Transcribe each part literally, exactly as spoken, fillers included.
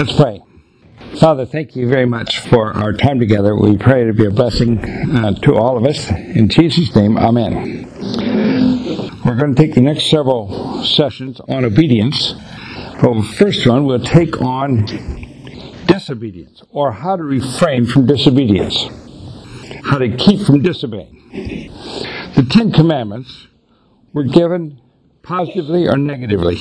Let's pray. Father, thank you very much for our time together. We pray to be a blessing uh, to all of us. In Jesus' name, amen. We're going to take the next several sessions on obedience. But the first one, we'll take on disobedience, or how to refrain from disobedience. How to keep from disobeying. The Ten Commandments were given positively or negatively?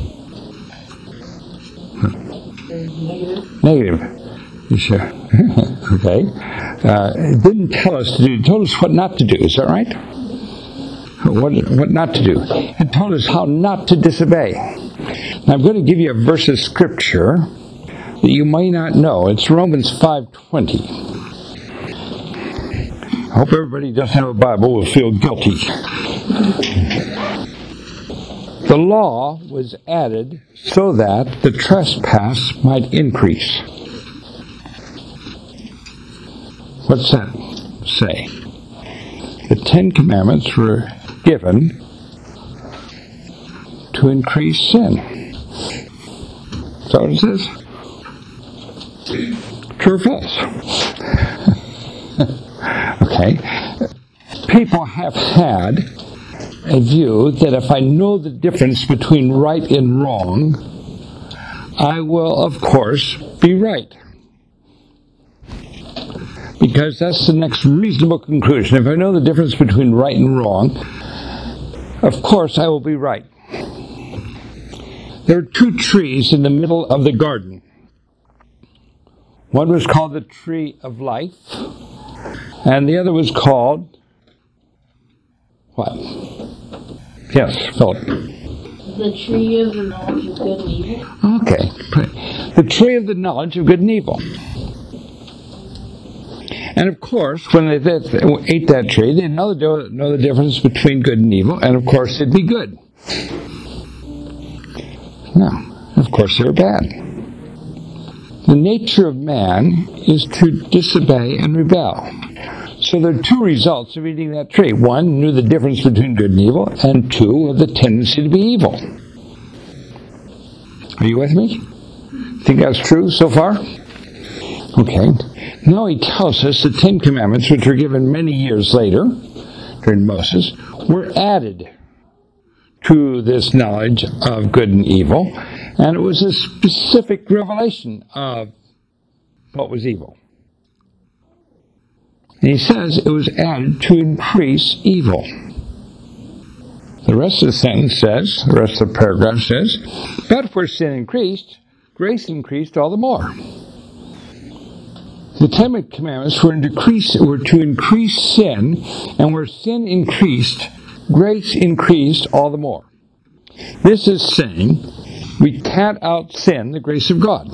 Negative. Negative. You sure? Okay. Uh, it didn't tell us to do. It told us what not to do. Is that right? What, what not to do. It told us how not to disobey. Now, I'm going to give you a verse of Scripture that you may not know. It's Romans five twenty. I hope everybody who doesn't have a Bible will feel guilty. The law was added so that the trespass might increase. What's that say? The Ten Commandments were given to increase sin. Is that what it says? True or false? Okay. People have had a view that if I know the difference between right and wrong, I will, of course, be right. Because that's the next reasonable conclusion. If I know the difference between right and wrong, of course I will be right. There are two trees in the middle of the garden. One was called the tree of life, and the other was called what? Yes, Philip. The tree of the knowledge of good and evil. Okay. The tree of the knowledge of good and evil. And of course, when they ate that tree, they didn't know the, know the difference between good and evil, and of course it'd be good. No, of course they were bad. The nature of man is to disobey and rebel. So there are two results of eating that tree. One, knew the difference between good and evil, and two, of the tendency to be evil. Are you with me? Think that's true so far? Okay. Now he tells us the Ten Commandments, which were given many years later, during Moses, were added to this knowledge of good and evil, and it was a specific revelation of what was evil. And he says it was added to increase evil. The rest of the sentence says, the rest of the paragraph says, but where sin increased, grace increased all the more. The Ten Commandments were, in decrease, were to increase sin, and where sin increased, grace increased all the more. This is saying we can't out-sin the grace of God.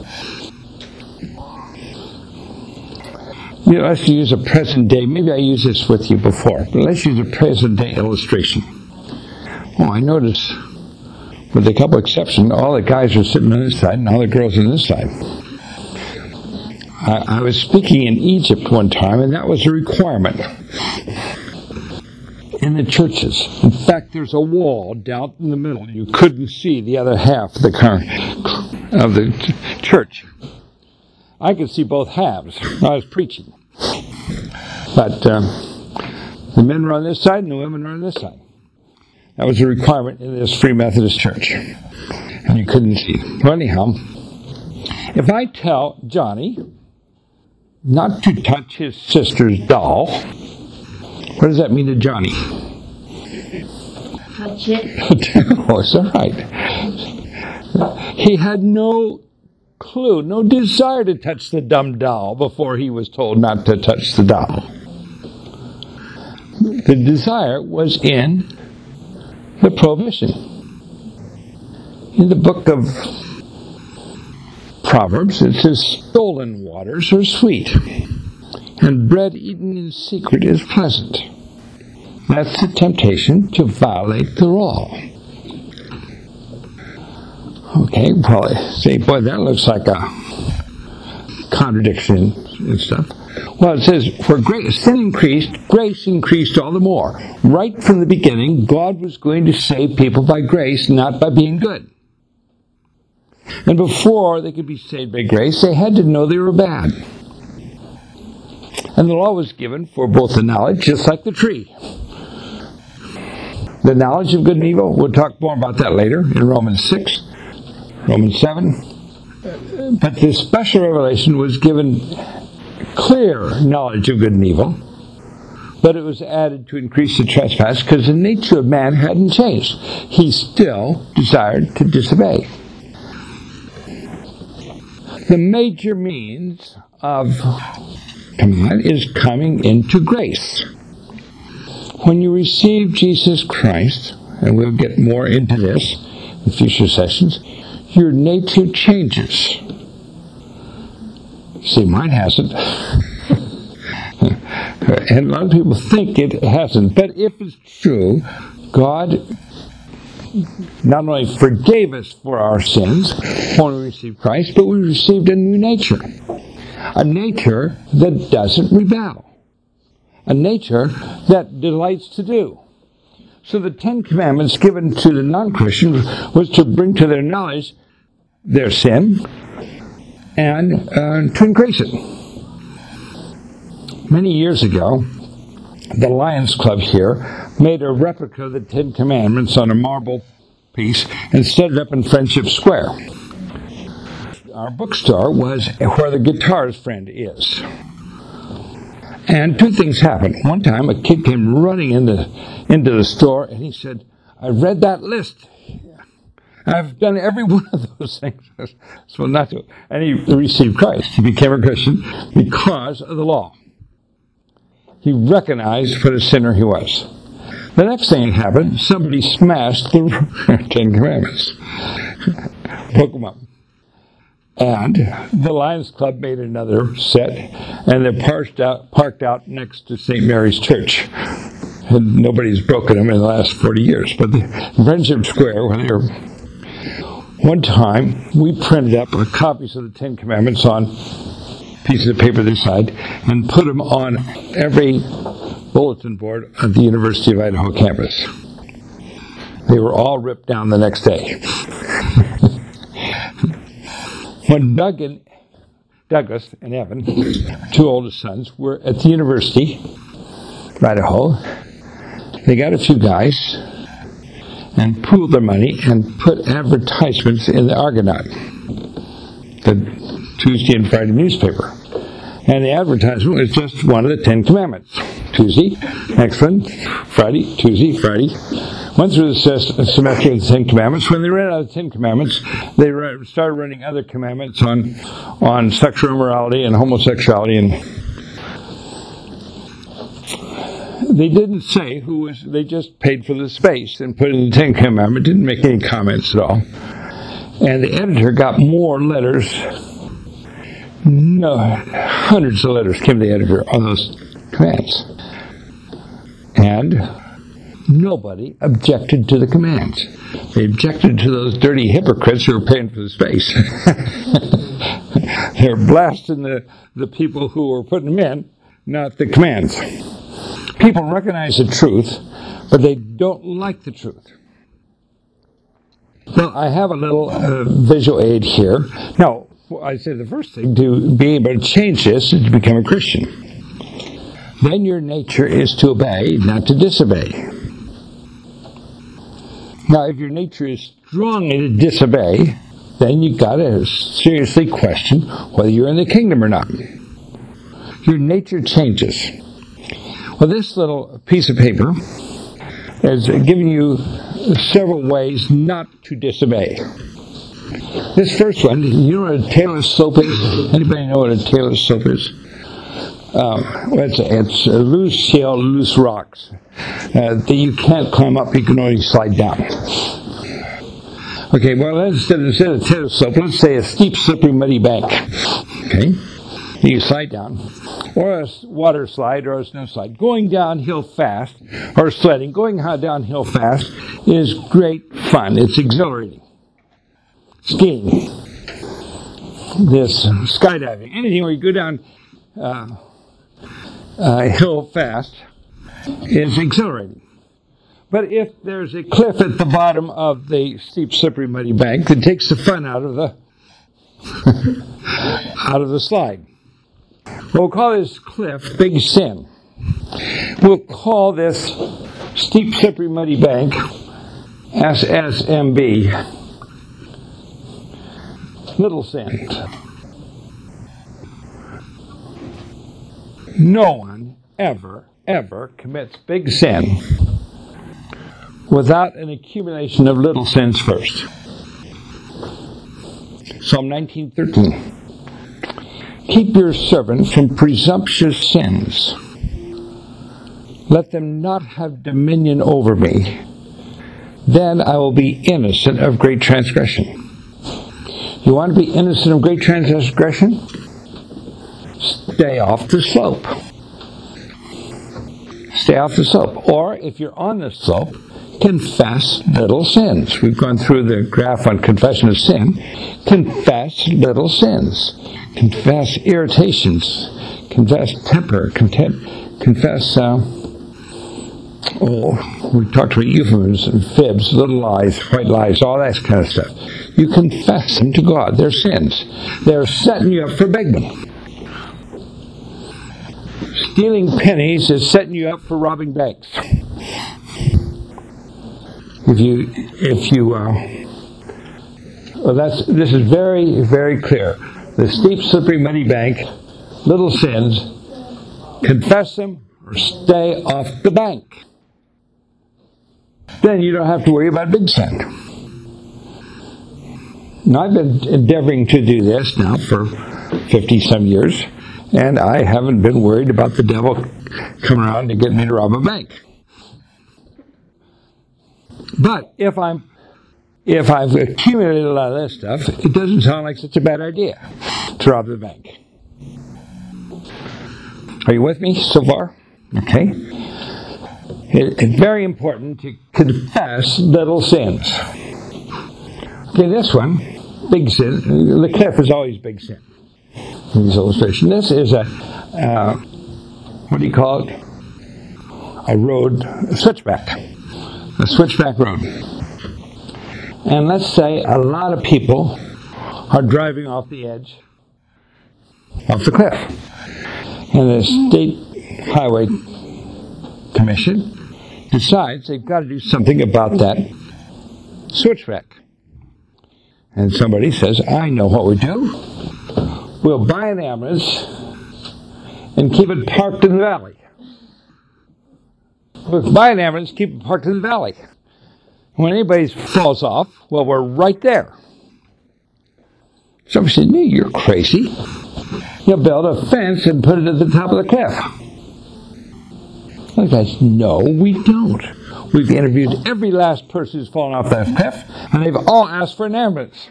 You know, let's use a present day. Maybe I used this with you before, but let's use a present day illustration. Oh, I notice, with a couple exceptions, all the guys are sitting on this side and all the girls on this side. I, I was speaking in Egypt one time, and that was a requirement in the churches. In fact, there's a wall down in the middle. You couldn't see the other half of the car, of the church. I could see both halves. I was preaching. But um, the men were on this side and the women were on this side. That was a requirement in this Free Methodist church. And you couldn't see. Well, anyhow, if I tell Johnny not to touch his sister's doll, what does that mean to Johnny? Touch it. Oh, it's all right. He had no clue, no desire to touch the dumb doll before he was told not to touch the doll. The desire was in the prohibition. In the book of Proverbs, it says, stolen waters are sweet, and bread eaten in secret is pleasant. That's the temptation to violate the law. Okay, probably say, boy, that looks like a contradiction and stuff. Well, it says, for grace, sin increased, grace increased all the more. Right from the beginning, God was going to save people by grace, not by being good. And before they could be saved by grace, they had to know they were bad. And the law was given for both the knowledge, just like the tree. The knowledge of good and evil, we'll talk more about that later in Romans six, Romans seven. But this special revelation was given clear knowledge of good and evil, but it was added to increase the trespass because the nature of man hadn't changed. He still desired to disobey. The major means of command is coming into grace. When you receive Jesus Christ, and we'll get more into this in future sessions, your nature changes. See, mine hasn't. And a lot of people think it hasn't. But if it's true, God not only forgave us for our sins when we received Christ, but we received a new nature. A nature that doesn't rebel. A nature that delights to do. So the Ten Commandments given to the non-Christians was to bring to their knowledge their sin and uh, to increase it. Many years ago, the Lions Club here made a replica of the Ten Commandments on a marble piece and set it up in Friendship Square. Our bookstore was where the guitarist friend is. And two things happened. One time, a kid came running into, into the store, and he said, I read that list. I've done every one of those things. So not to. And he received Christ. He became a Christian because of the law. He recognized what a sinner he was. The next thing that happened, somebody smashed the Ten Commandments. Broke them up. And the Lions Club made another set, and they're parked out, parked out next to Saint Mary's Church. And nobody's broken them in the last forty years. But the Friendship Square, when they were, one time, we printed up copies of the Ten Commandments on pieces of paper this side and put them on every bulletin board at the University of Idaho campus. They were all ripped down the next day. When Doug and Douglas and Evan, two oldest sons, were at the University of Idaho, they got a few guys and pooled their money and put advertisements in the Argonaut, the Tuesday and Friday newspaper. And the advertisement was just one of the Ten Commandments. Tuesday, next one, Friday, Tuesday, Friday. Went through the semester of the Ten Commandments. When they ran out of the Ten Commandments, they started running other commandments on on sexual immorality and homosexuality. And they didn't say who was, they just paid for the space and put in the Ten Commandments, didn't make any comments at all. And the editor got more letters, no, hundreds of letters came to the editor on those commands. And nobody objected to the commands. They objected to those dirty hypocrites who were paying for the space. They're blasting the, the people who were putting them in, not the commands. People recognize the truth, but they don't like the truth. Well, I have a little uh, visual aid here. Now, I say the first thing to be able to change this is to become a Christian. Then your nature is to obey, not to disobey. Now, if your nature is strongly to disobey, then you've got to seriously question whether you're in the kingdom or not. Your nature changes. Well, this little piece of paper is giving you several ways not to disobey. This first one, you know what a tailless slope is? Anybody know what a tailless slope is? Um, it's it's uh, loose shale, loose rocks uh, that you can't climb up, you can only slide down. Okay, well, instead, instead of a tailless slope, let's say a steep, slippery, muddy bank. Okay, you slide down. Or a water slide or a snow slide. Going downhill fast, or sledding, going downhill fast is great fun. It's exhilarating. Skiing, this skydiving, anything where you go down uh, uh, hill fast is exhilarating. But if there's a cliff at the bottom of the steep, slippery, muddy bank, that takes the fun out of the out of the slide. We'll call this cliff Big Sin. We'll call this steep, slippery, muddy bank S S M B, Little Sin. No one ever, ever commits big sin without an accumulation of little sins first. Psalm nineteen thirteen. Keep your servant from presumptuous sins. Let them not have dominion over me. Then I will be innocent of great transgression. You want to be innocent of great transgression? Stay off the slope. Stay off the slope. Or, if you're on the slope, confess little sins. We've gone through the graph on confession of sin. Confess little sins. Confess irritations. Confess temper. Content, confess, uh, oh, we talked about euphemisms, fibs, little lies, white lies, all that kind of stuff. You confess them to God. They're sins. They're setting you up for begging. Stealing pennies is setting you up for robbing banks. If you, if you, uh, well, that's this is very, very clear. The steep, slippery, muddy bank, little sins, confess them or stay off the bank. Then you don't have to worry about big sin. Now, I've been endeavoring to do this now for fifty some years. And I haven't been worried about the devil coming around to get me to rob a bank. But if I'm, if I've accumulated a lot of this stuff, it doesn't sound like such a bad idea to rob the bank. Are you with me so far? Okay. It, it's very important to confess little sins. Okay, this one, big sin. The cliff is always big sin. In this illustration, this is a uh, what do you call it? A road, a switchback, a switchback road. And let's say a lot of people are driving off the edge, off the cliff, and the State Highway Commission decides they've got to do something about that switchback. And somebody says, "I know what we do. We'll buy an ambulance and keep it parked in the valley. We'll buy an ambulance, keep it parked in the valley. When anybody falls off, well, we're right there." Somebody said, "No, you're crazy. You'll build a fence and put it at the top of the cliff." The guy said, "No, we don't. We've interviewed every last person who's fallen off that cliff, and they've all asked for an ambulance."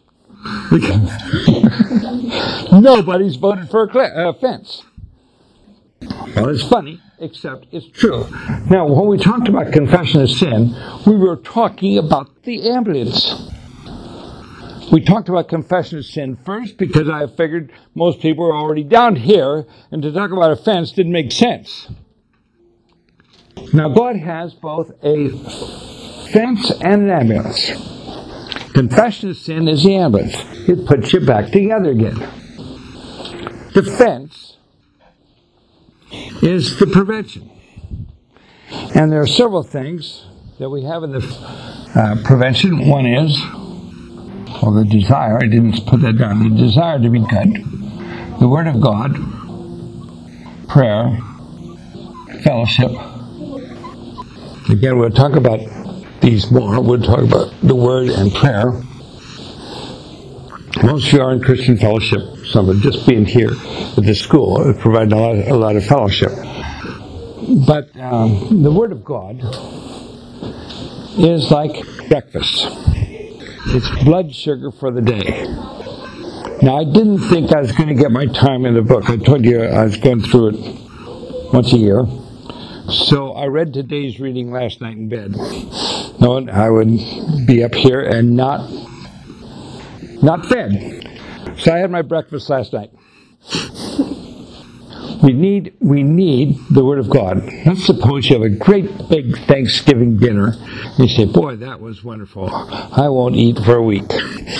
Nobody's voted for a cl- uh, fence. Well, it's funny, except it's true. Now, when we talked about confession of sin, we were talking about the ambulance. We talked about confession of sin first because I figured most people were already down here, and to talk about a fence didn't make sense. Now, God has both a fence and an ambulance. Confession of sin is the ambulance. It puts you back together again. The fence is the prevention. And there are several things that we have in the uh, prevention. One is, well, the desire, I didn't put that down, the desire to be good, the Word of God, prayer, fellowship. Again, we'll talk about these more. We'll talk about the Word and prayer. Most of you are in Christian fellowship. Some of just being here at the school is providing a lot, a lot of fellowship. But um, the Word of God is like breakfast. It's blood sugar for the day. Now, I didn't think I was going to get my time in the book. I told you I was going through it once a year. So I read today's reading last night in bed. No, I would be up here and not not fed. So I had my breakfast last night. We need, we need the Word of God. Let's suppose you have a great big Thanksgiving dinner. You say, boy, that was wonderful. I won't eat for a week.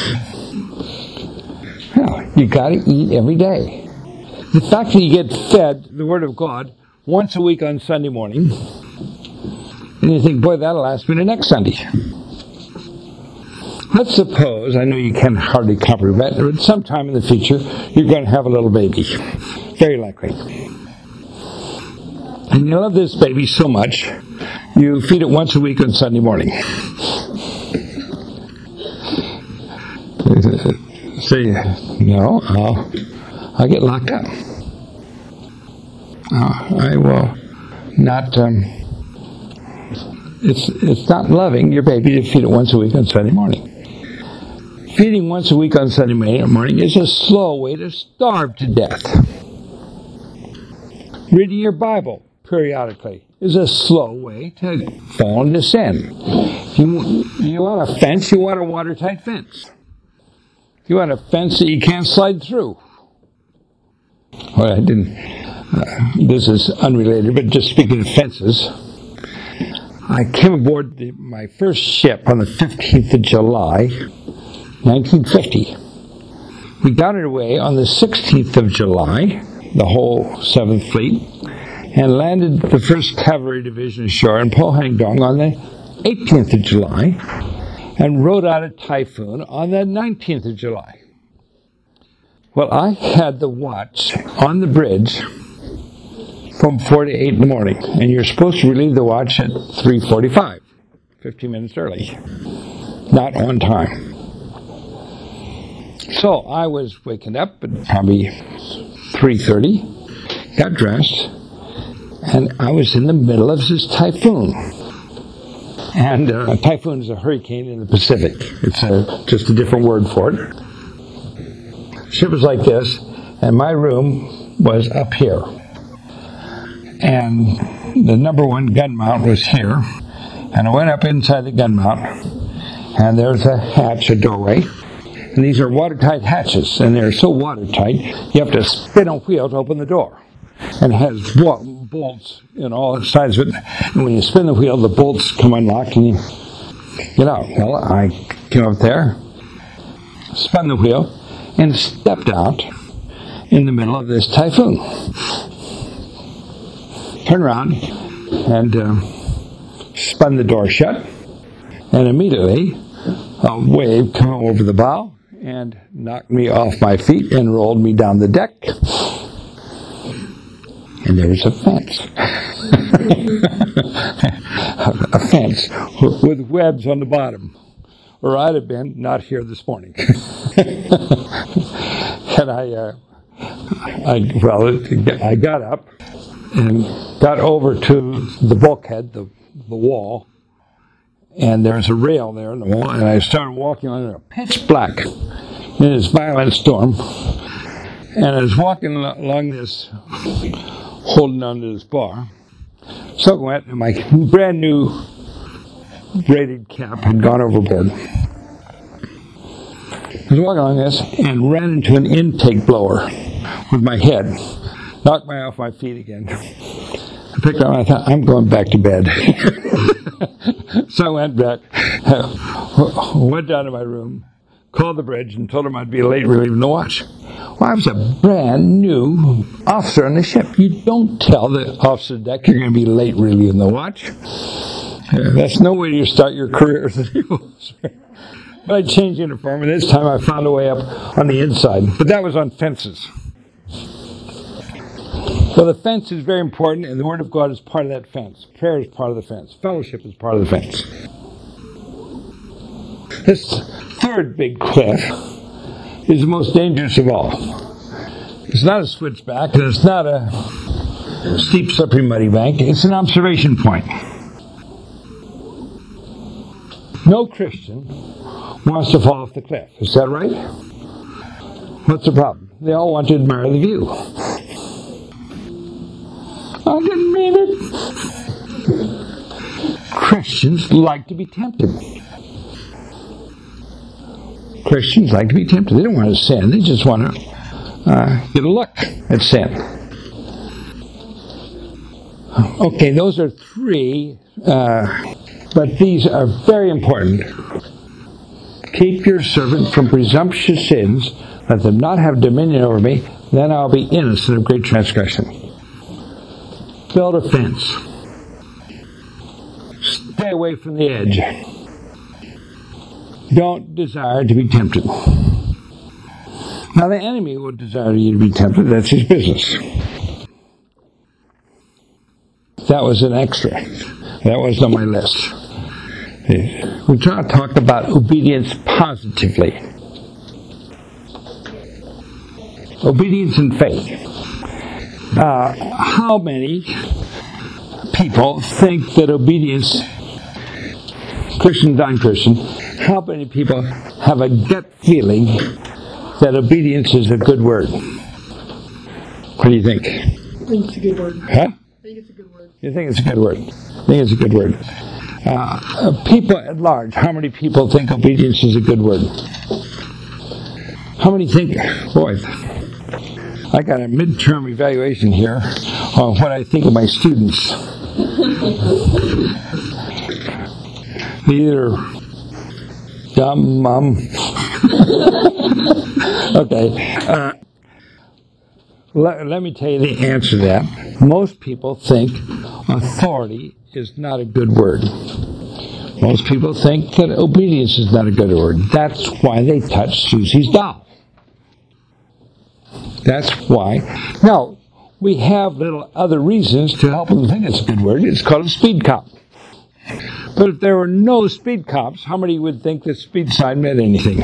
Well, you got to eat every day. The fact that you get fed the Word of God once a week on Sunday morning, and you think, boy, that'll last me the next Sunday. Let's suppose, I know you can hardly comprehend, but sometime in the future, you're going to have a little baby. Very likely. And you love this baby so much, you feed it once a week on Sunday morning. Say, no, I'll, I'll get locked up. Uh, I will not, um, it's, it's not loving your baby to feed it once a week on Sunday morning. Feeding once a week on Sunday morning is a slow way to starve to death. Reading your Bible periodically is a slow way to fall into sin. If you, you want a fence, you want a watertight fence. You want a fence that you can't slide through. Well, I didn't, uh, this is unrelated, but just speaking of fences, I came aboard the, my first ship on the fifteenth of July, nineteen fifty. We got away on the sixteenth of July, the whole seventh Fleet, and landed the first Cavalry Division ashore in Pohang Dong on the eighteenth of July, and rode out a typhoon on the nineteenth of July. Well, I had the watch on the bridge from four to eight in the morning, and you're supposed to relieve the watch at three forty-five, fifteen minutes early, not on time. So I was waking up at probably three thirty, got dressed, and I was in the middle of this typhoon. And uh, a typhoon is a hurricane in the Pacific. It's a, just a different word for it. The ship was like this, and my room was up here. And the number one gun mount was here. And I went up inside the gun mount, and there's a hatch, a doorway. And these are watertight hatches, and they're so watertight, you have to spin a wheel to open the door. And it has bolts in all sides of it. And when you spin the wheel, the bolts come unlocked and you get out. Well, I came up there, spun the wheel, and stepped out in the middle of this typhoon. Turned around and uh, spun the door shut. And immediately, a wave came over the bow and knocked me off my feet and rolled me down the deck. And there was a fence. A fence with webs on the bottom. Or I'd have been not here this morning. And I, uh, I, well, I got up and got over to the bulkhead, the, the wall. And there's a rail there in the wall. And I started walking on it, pitch black in this violent storm. And I was walking along this, holding onto this bar, soaking wet, and my brand new braided cap had gone overboard. I was walking along this and ran into an intake blower with my head, knocked me off my feet again. I picked up and I thought, I'm going back to bed. So I went back, went down to my room, called the bridge, and told them I'd be late relieving the watch. Well, I was a brand new officer on the ship. You don't tell the officer deck you're going to be late relieving the watch. Uh, that's no way to start your career as a naval officer. But I changed uniform, and this time I found a way up on the inside. But that was on fences. So the fence is very important, and the Word of God is part of that fence. Prayer is part of the fence. Fellowship is part of the fence. This third big cliff is the most dangerous of all. It's not a switchback, and it's not a steep, slippery, muddy bank. It's an observation point. No Christian wants to fall off the cliff. Is that right? What's the problem? They all want to admire the view. I didn't mean it. Christians like to be tempted. Christians like to be tempted. They don't want to sin. They just want to uh, get a look at sin. Okay, those are three, uh, but these are very important. Keep your servant from presumptuous sins. Let them not have dominion over me. Then I'll be innocent of great transgression. Build a fence. Stay away from the edge. Don't desire to be tempted. Now the enemy will desire you to be tempted. That's his business. That was an extra. That wasn't on my list. We're trying to talk about obedience positively. Obedience and faith. Uh, how many people think that obedience, Christian, non-Christian, how many people have a gut feeling that obedience is a good word? What do you think? I think it's a good word. Huh? I think it's a good word. You think it's a good word? I think it's a good word. Uh, people at large, how many people think obedience is a good word? How many think, boy, I got a midterm evaluation here on what I think of my students. Either dumb, mum. Okay. Uh, let, let me tell you the answer to that. Most people think authority is not a good word. Most people think that obedience is not a good word. That's why they touch Susie's doll. That's why. Now, we have little other reasons to help them think it's a good word. It's called a speed cop. But if there were no speed cops, how many would think the speed sign meant anything?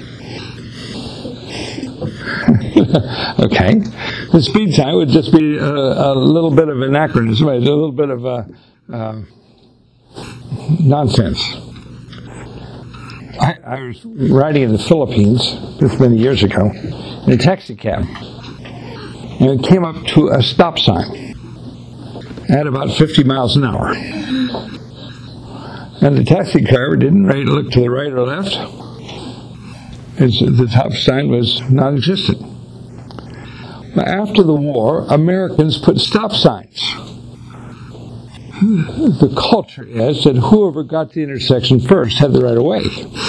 Okay. The speed sign would just be a, a little bit of anachronism, a little bit of a, uh, nonsense. I, I was riding in the Philippines this many years ago in a taxi cab, and it came up to a stop sign at about fifty miles an hour. And the taxi driver didn't really look to the right or left. It's, the top sign was non-existent. After the war, Americans put stop signs. The culture is that whoever got to the intersection first had the right of way.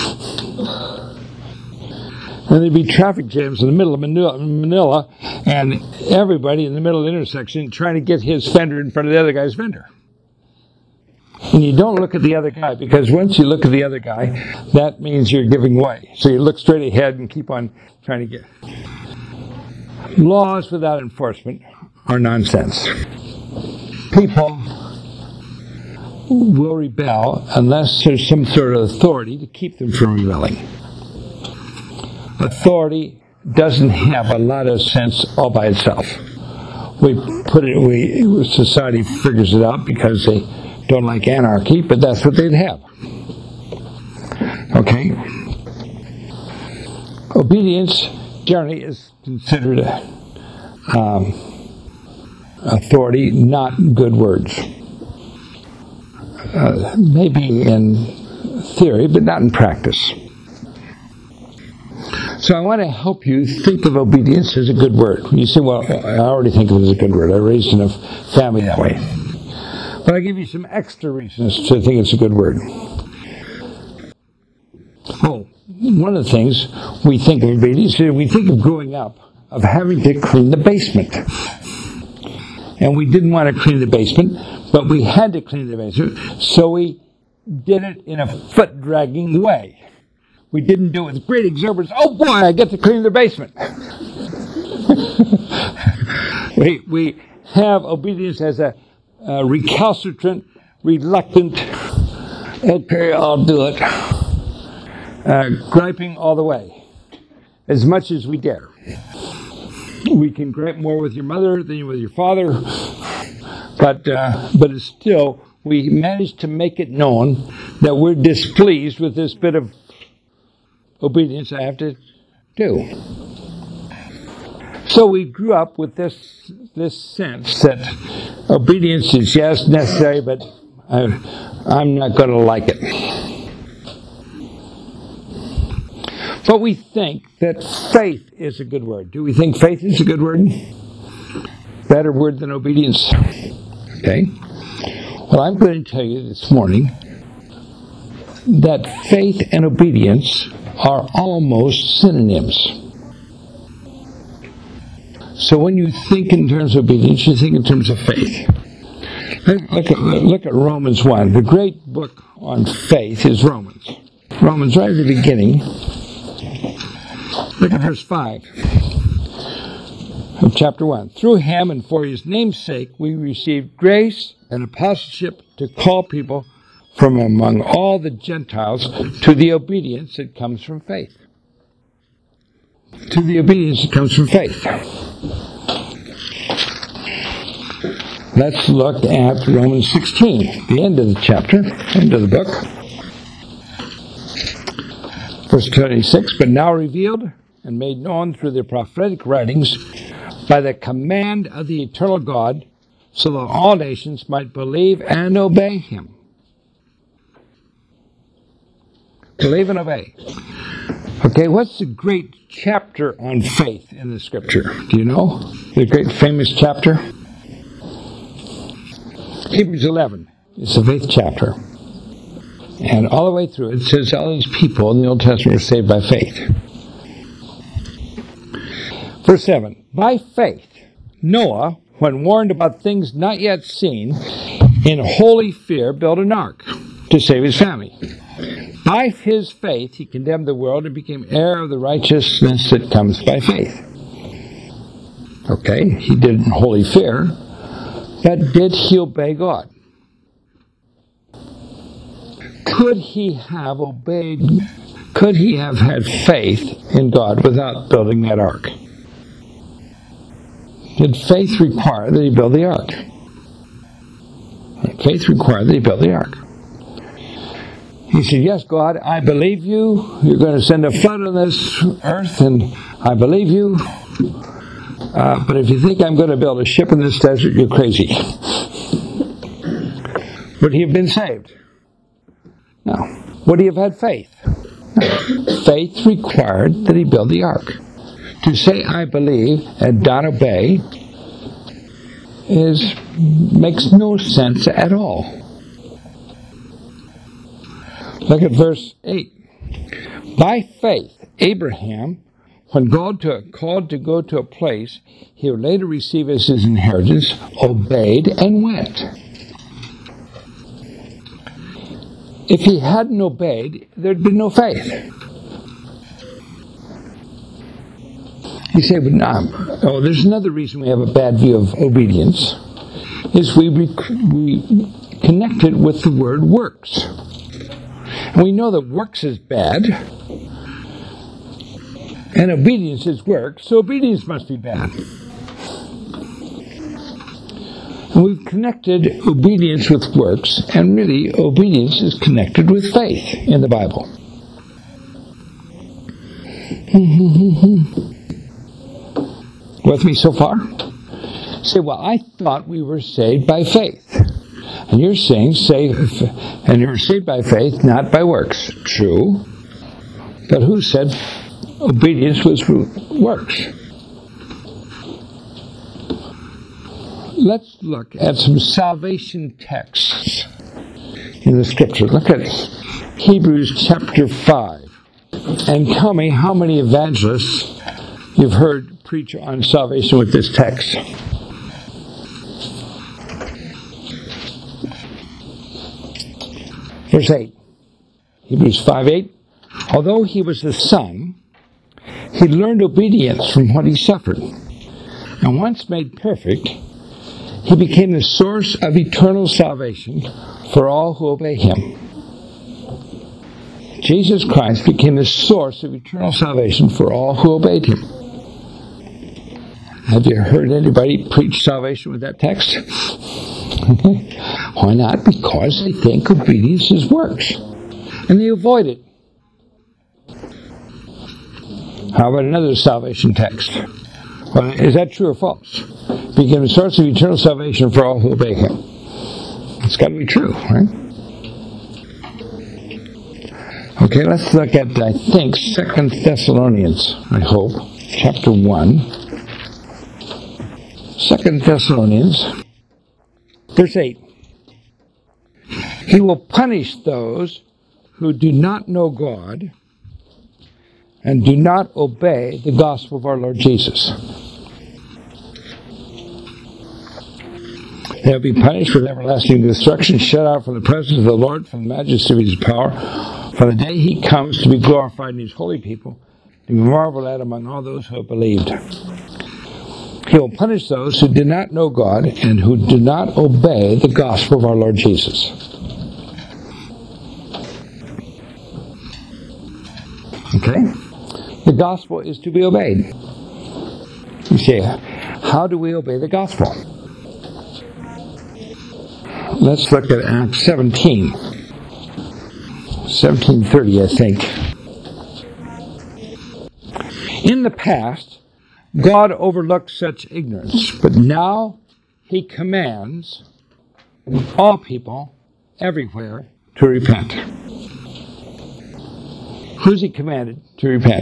And there'd be traffic jams in the middle of Manila, and everybody in the middle of the intersection trying to get his fender in front of the other guy's fender. And you don't look at the other guy, because once you look at the other guy, that means you're giving way. So you look straight ahead and keep on trying to get. Laws without enforcement are nonsense. People will rebel unless there's some sort of authority to keep them from rebelling. Authority doesn't have a lot of sense all by itself. We put it, we society figures it out because they don't like anarchy, but that's what they'd have. Okay? Obedience generally is considered a, um, authority, not good words. Uh, maybe in theory, but not in practice. So I want to help you think of obedience as a good word. You say, well, I already think of it as a good word. I raised in a family that way. But I give you some extra reasons to think it's a good word. Oh, one of the things we think of obedience is we think of growing up, of having to clean the basement. And we didn't want to clean the basement, but we had to clean the basement, so we did it in a foot-dragging way. We didn't do it with great exuberance. Oh boy, I get to clean the basement. we, we have obedience as a Uh, recalcitrant, reluctant, okay, I'll do it, uh, griping all the way, as much as we dare. We can gripe more with your mother than with your father, but uh, but it's still, we manage to make it known that we're displeased with this bit of obedience I have to do. So we grew up with this this sense that obedience is, yes, necessary, but I, I'm not going to like it. But we think that faith is a good word. Do we think faith is a good word? Better word than obedience? Okay? Well, I'm going to tell you this morning that faith and obedience are almost synonyms. So when you think in terms of obedience, you think in terms of faith. Look at, look at Romans one. The great book on faith is Romans. Romans, right at the beginning. Look at verse five of chapter one. Through him and for his name's sake, we received grace and apostleship to call people from among all the Gentiles to the obedience that comes from faith. To the obedience that comes from faith. Let's look at Romans sixteen, the end of the chapter, end of the book. Verse twenty-six, but now revealed and made known through the prophetic writings by the command of the eternal God, so that all nations might believe and obey him. Believe and obey. Okay, what's the great chapter on faith in the Scripture? Do you know? The great famous chapter? Hebrews eleven is the fifth chapter. And all the way through it says all these people in the Old Testament were saved by faith. Verse seven, by faith, Noah, when warned about things not yet seen, in holy fear built an ark to save his family. By his faith, he condemned the world and became heir of the righteousness that comes by faith. Okay, he did it in holy fear, but did he obey God? Could he have obeyed, could he have had faith in God without building that ark? Did faith require that he build the ark? Faith required that he build the ark. He said, yes, God, I believe you. You're going to send a flood on this earth, and I believe you. Uh, but if you think I'm going to build a ship in this desert, you're crazy. Would he have been saved? No. Would he have had faith? No. Faith required that he build the ark. To say I believe and not obey is makes no sense at all. Look at verse eight. By faith, Abraham, when God to, called to go to a place he would later receive as his inheritance, obeyed and went. If he hadn't obeyed, there'd been no faith. You say, but no. Oh, there's another reason we have a bad view of obedience, is we, rec- we connect it with the word works. And we know that works is bad, and obedience is work, so obedience must be bad. And we've connected obedience with works, and really obedience is connected with faith in the Bible. With me so far? Say, well, I thought we were saved by faith. And you're saying, save, and you're saved by faith, not by works. True. But who said obedience was works? Let's look at some salvation texts in the Scripture. Look at Hebrews chapter five. And tell me how many evangelists you've heard preach on salvation with this text. Verse eight. Hebrews five eight. Although he was the Son, he learned obedience from what he suffered. And once made perfect, he became the source of eternal salvation for all who obey him. Jesus Christ became the source of eternal salvation for all who obeyed him. Have you heard anybody preach salvation with that text? Why not? Because they think obedience is works. And they avoid it. How about another salvation text? Well, is that true or false? Became the source of eternal salvation for all who obey him. It's got to be true, right? Okay, let's look at, I think, Second Thessalonians, I hope, chapter one. Second Thessalonians. Verse eight. He will punish those who do not know God and do not obey the gospel of our Lord Jesus. They will be punished with everlasting destruction, shut out from the presence of the Lord, from the majesty of his power, for the day he comes to be glorified in his holy people, to be marveled at among all those who have believed. He will punish those who do not know God and who do not obey the gospel of our Lord Jesus. Okay? The gospel is to be obeyed. You say, how do we obey the gospel? Let's look at Acts seventeen. seventeen thirty, I think. In the past, God overlooked such ignorance, but now he commands all people everywhere to repent. Who's he commanded to repent?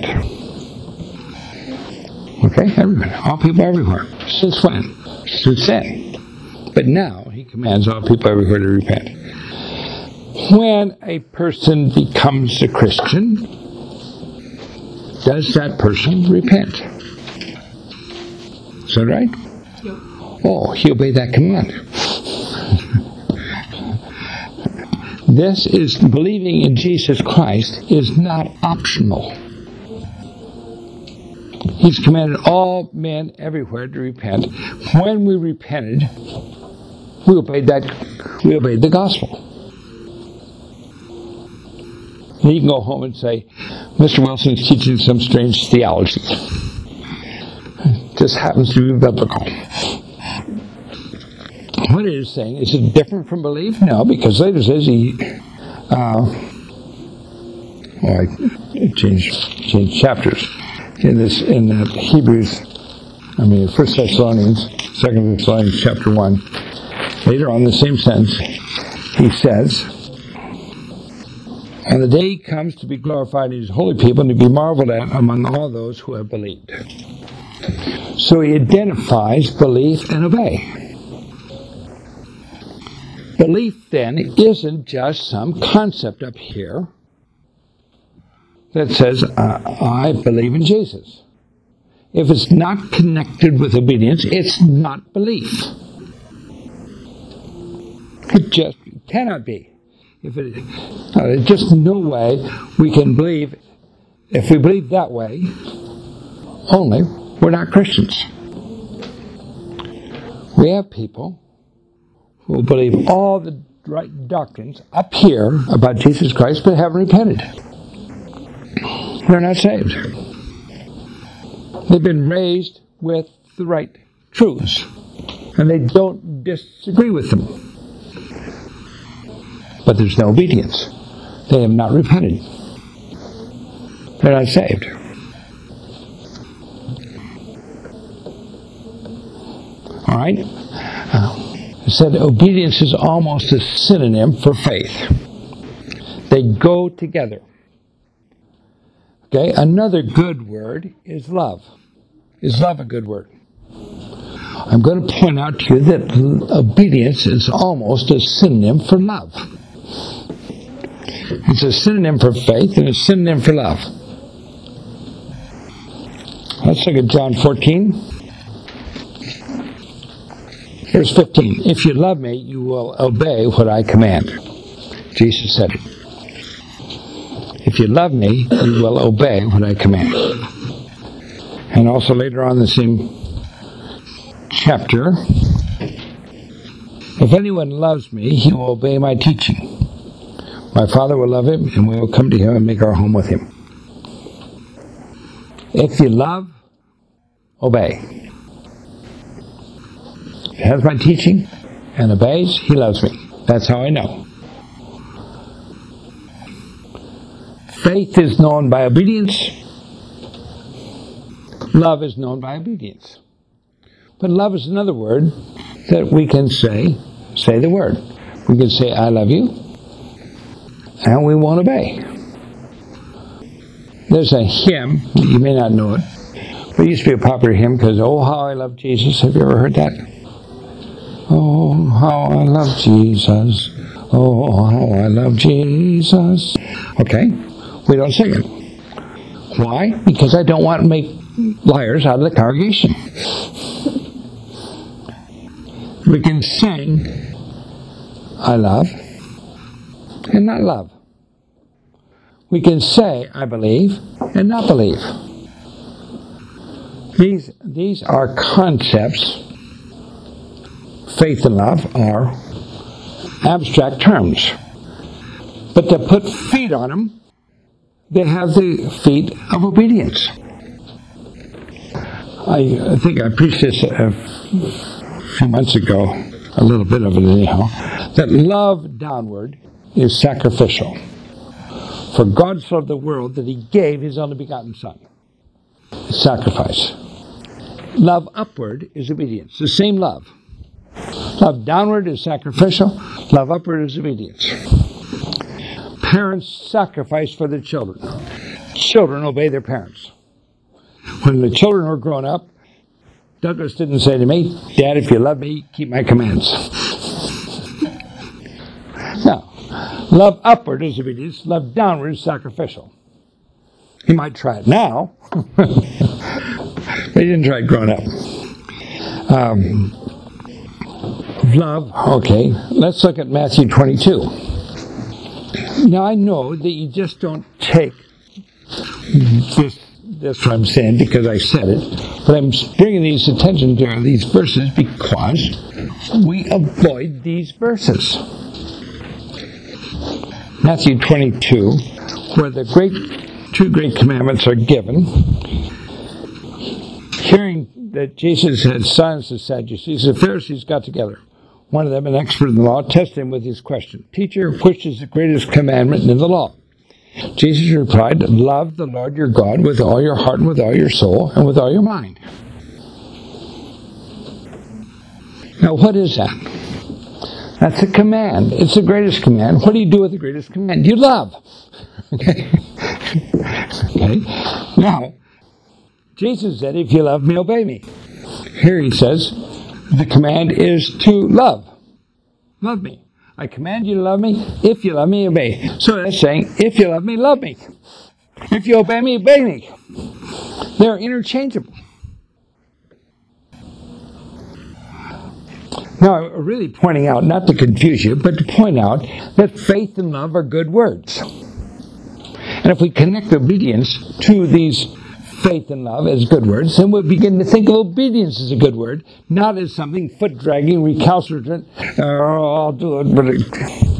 Okay, everyone. All people everywhere. Since when? Since then. But now he commands all people everywhere to repent. When a person becomes a Christian, does that person repent? Is that right? Yep. Oh, he obeyed that command. This is, believing in Jesus Christ is not optional. He's commanded all men everywhere to repent. When we repented, we obeyed that, we obeyed the gospel. And you can go home and say, Mister Wilson is teaching some strange theology. Just happens to be biblical. What it is saying, is it different from belief? No, because later it says he, uh, oh, I changed, changed chapters. In this, in that Hebrews, I mean, First Thessalonians, Second Thessalonians chapter one, later on in the same sentence, he says, on the day he comes to be glorified in his holy people and to be marveled at among all those who have believed. So he identifies belief and obey. Belief, then, isn't just some concept up here that says, uh, I believe in Jesus. If it's not connected with obedience, it's not belief. It just cannot be. If it, uh, there's just no way we can believe. If we believe that way, only, we're not Christians. We have people who believe all the right doctrines up here about Jesus Christ, but haven't repented. They're not saved. They've been raised with the right truths, and they don't disagree with them. But there's no obedience. They have not repented. They're not saved. All right? Uh, I said obedience is almost a synonym for faith. They go together. Okay, another good word is love. Is love a good word? I'm going to point out to you that obedience is almost a synonym for love. It's a synonym for faith and a synonym for love. Let's look at John fourteen. Verse fifteen. If you love me, you will obey what I command. Jesus said it. If you love me, you will obey what I command. And also later on in the same chapter, if anyone loves me, he will obey my teaching. My Father will love him, and we will come to him and make our home with him. If you love, obey. If he has my teaching and obeys, he loves me. That's how I know. Faith is known by obedience. Love is known by obedience. But love is another word that we can say, say the word. We can say, I love you, and we won't obey. There's a hymn, you may not know it, but it used to be a popular hymn because, oh, how I love Jesus. Have you ever heard that? Oh, how I love Jesus. Oh, how I love Jesus. Okay, we don't sing it. Why? Because I don't want to make liars out of the congregation. We can sing, I love, and not love. We can say, I believe, and not believe. These, these are concepts. Faith and love are abstract terms. But to put feet on them, they have the feet of obedience. I, I think I preached this a few months ago, a little bit of it anyhow, that love downward is sacrificial. For God so loved the world that He gave His only begotten Son. Sacrifice. Love upward is obedience. The same love. Love downward is sacrificial. Love upward is obedience. Parents sacrifice for their children. Children obey their parents. When the children were grown up, Douglas didn't say to me, Dad, if you love me, keep my commands. No. Love upward is obedience. Love downward is sacrificial. He might try it now. But he didn't try it growing up. Um, love, okay. Let's look at Matthew twenty-two. Now I know that you just don't take this, that's what I'm saying because I said it, but I'm bringing these attention to these verses because we avoid these verses. Matthew twenty-two, where the great two great commandments are given. Hearing that Jesus had silenced the Sadducees, the Pharisees got together. One of them, an expert in the law, tested him with his question. Teacher, which is the greatest commandment in the law? Jesus replied, love the Lord your God with all your heart and with all your soul and with all your mind. Now what is that? That's a command. It's the greatest command. What do you do with the greatest command? You love. Okay? Okay? Now, Jesus said, if you love me, obey me. Here he says, the command is to love. Love me. I command you to love me. If you love me, obey. So that's saying, if you love me, love me. If you obey me, obey me. They're interchangeable. Now, I'm really pointing out, not to confuse you, but to point out that faith and love are good words. And if we connect obedience to these faith and love as good words, then we'll begin to think of obedience as a good word, not as something foot-dragging, recalcitrant, oh, I'll do it, but it...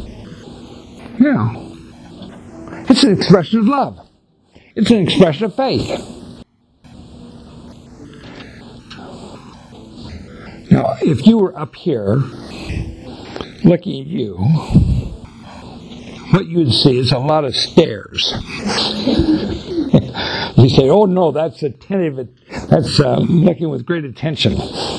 No. It's an expression of love. It's an expression of faith. Now, if you were up here looking at you, what you'd see is a lot of stairs. You say, oh no, that's attentive, that's uh, looking with great attention.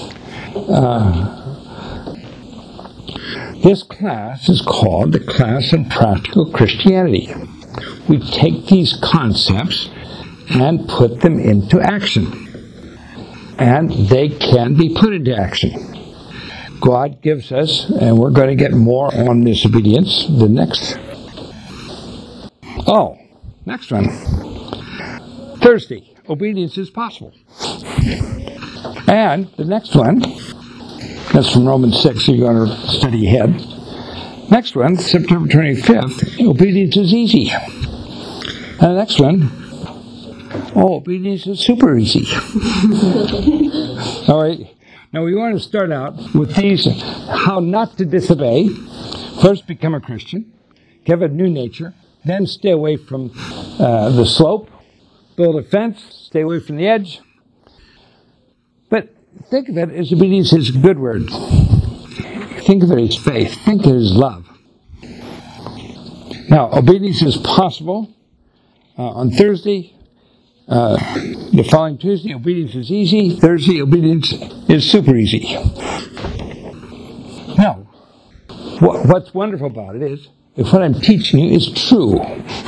Uh, this class is called the class in practical Christianity. We take these concepts and put them into action. And they can be put into action. God gives us, and we're going to get more on this obedience, the next. Oh, next one. Thursday, obedience is possible. And the next one, that's from Romans six, so you're going to study ahead. Next one, September twenty-fifth, obedience is easy. And the next one, oh, obedience is super easy. All right. Now we want to start out with these, how not to disobey. First, become a Christian. Give a new nature. Then stay away from uh, the slope. Build a fence. Stay away from the edge. But think of it as obedience is a good word. Think of it as faith. Think of it as love. Now, obedience is possible. Uh, on Thursday, Uh, the following Tuesday, obedience is easy. Thursday, obedience is super easy. Now, what, what's wonderful about it is, if what I'm teaching you is true,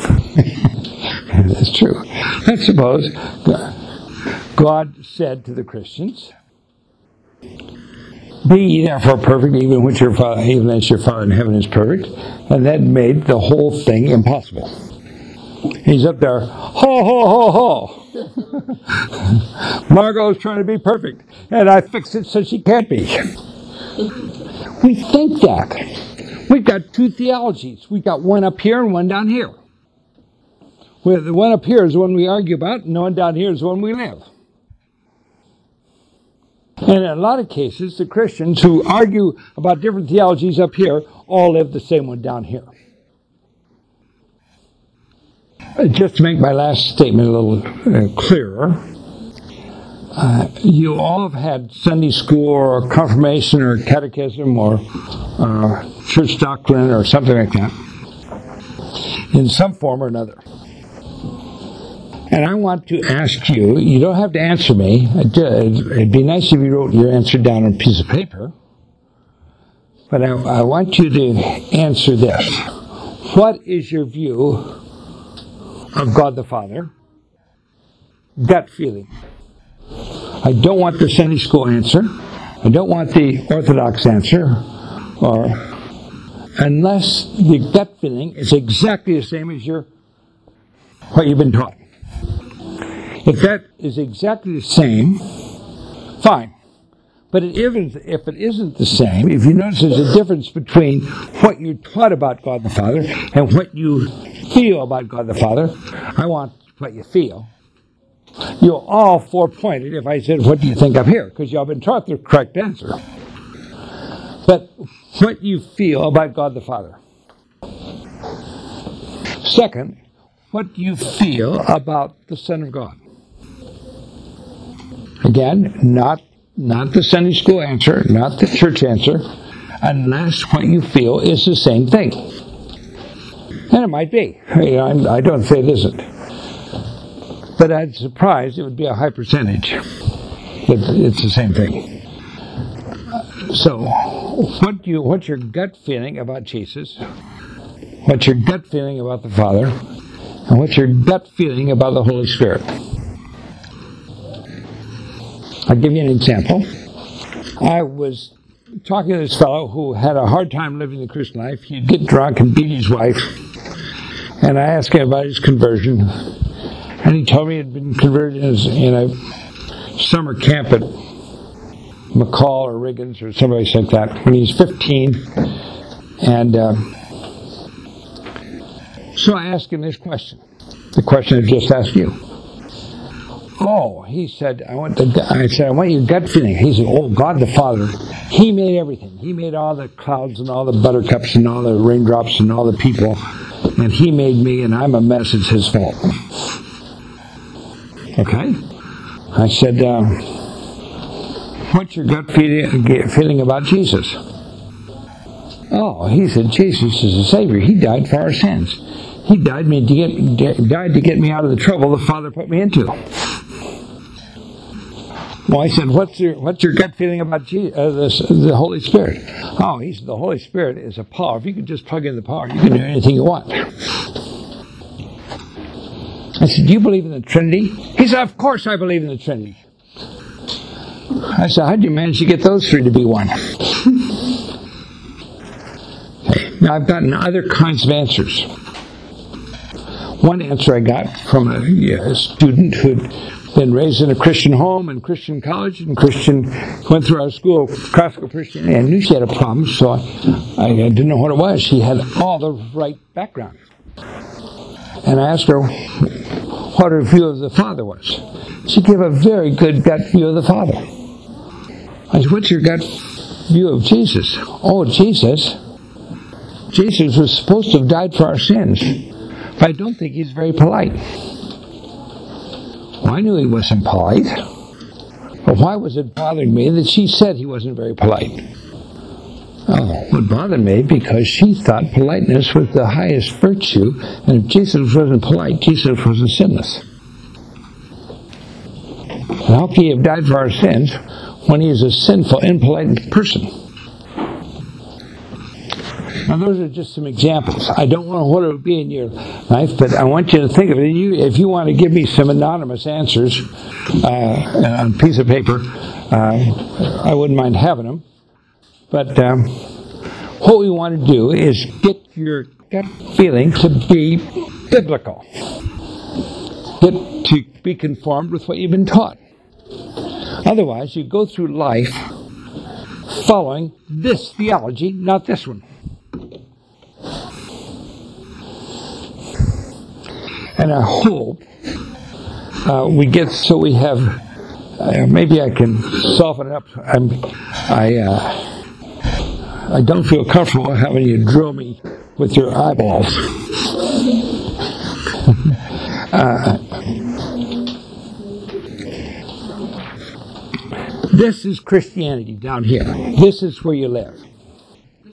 it's true. Let's suppose God said to the Christians, Be ye therefore perfect, even which your Father, even as your Father in heaven is perfect. And that made the whole thing impossible. He's up there, ho, ho, ho, ho. Margot's trying to be perfect, and I fixed it so she can't be. We think that. We've got two theologies. We've got one up here and one down here. Where the one up here is the one we argue about, and the one down here is the one we live. And in a lot of cases, the Christians who argue about different theologies up here all live the same one down here. Just to make my last statement a little uh, clearer, uh, you all have had Sunday school or confirmation or catechism or uh, church doctrine or something like that in some form or another. And I want to ask you, you don't have to answer me. It'd be nice if you wrote your answer down on a piece of paper. But I, I want you to answer this. What is your view of God the Father? Gut feeling. I don't want the Sunday school answer. I don't want the Orthodox answer. Or unless the gut feeling is exactly the same as your what you've been taught. If that is exactly the same, fine. But it isn't, if it isn't the same, if you notice there's a difference between what you taught about God the Father and what you feel about God the Father, I want what you feel. You'll all four-pointed if I said, what do you think up here? Because y'all been taught the correct answer. But what you feel about God the Father. Second, what do you feel about the Son of God? Again, not not the Sunday school answer, not the church answer, unless what you feel is the same thing. And it might be. You know, I'm, I don't say it isn't. But I'd be surprised it would be a high percentage if it's the same thing. So, what do you, what's your gut feeling about Jesus? What's your gut feeling about the Father? And what's your gut feeling about the Holy Spirit? I'll give you an example. I was talking to this fellow who had a hard time living the Christian life. He'd get drunk and beat his wife. And I asked him about his conversion. And he told me he had been converted in a summer camp at McCall or Riggins or someplace like that when he was fifteen. And uh, so I asked him this question. The question I just asked you. Oh, he said, I want the, I said, I want your gut feeling. He said, oh, God the Father, He made everything. He made all the clouds and all the buttercups and all the raindrops and all the people. And He made me, and I'm a mess. It's His fault. Okay? I said, uh, what's your gut feeling, feeling about Jesus? Oh, he said, Jesus is the Savior. He died for our sins. He died, me to get, died to get me out of the trouble the Father put me into. Well, I said, what's your what's your gut feeling about Jesus, uh, this, the Holy Spirit? Oh, he said, the Holy Spirit is a power. If you could just plug in the power, you can do anything you want. I said, do you believe in the Trinity? He said, of course I believe in the Trinity. I said, how did you manage to get those three to be one? Now, I've gotten other kinds of answers. One answer I got from a, yeah, a student who'd been raised in a Christian home and Christian college and Christian, went through our school of classical Christianity and knew she had a problem, so I, I didn't know what it was. She had all the right background. And I asked her what her view of the Father was. She gave a very good gut view of the Father. I said, what's your gut view of Jesus? Oh, Jesus. Jesus was supposed to have died for our sins. But I don't think He's very polite. Well, I knew He wasn't polite. But why was it bothering me that she said He wasn't very polite? Oh, it bothered me because she thought politeness was the highest virtue, and if Jesus wasn't polite, Jesus wasn't sinless. And how can He have died for our sins when He is a sinful, impolite person? Now, those are just some examples. I don't know what it would be in your life, but I want you to think of it. You, if you want to give me some anonymous answers uh, on a piece of paper, uh, I wouldn't mind having them. But um, what we want to do is get your gut feeling to be biblical. Get to be conformed with what you've been taught. Otherwise, you go through life following this theology, not this one. And I hope uh, we get so we have. Uh, maybe I can soften it up. I'm, I uh, I don't feel comfortable having you drill me with your eyeballs. uh, this is Christianity down here. This is where you live.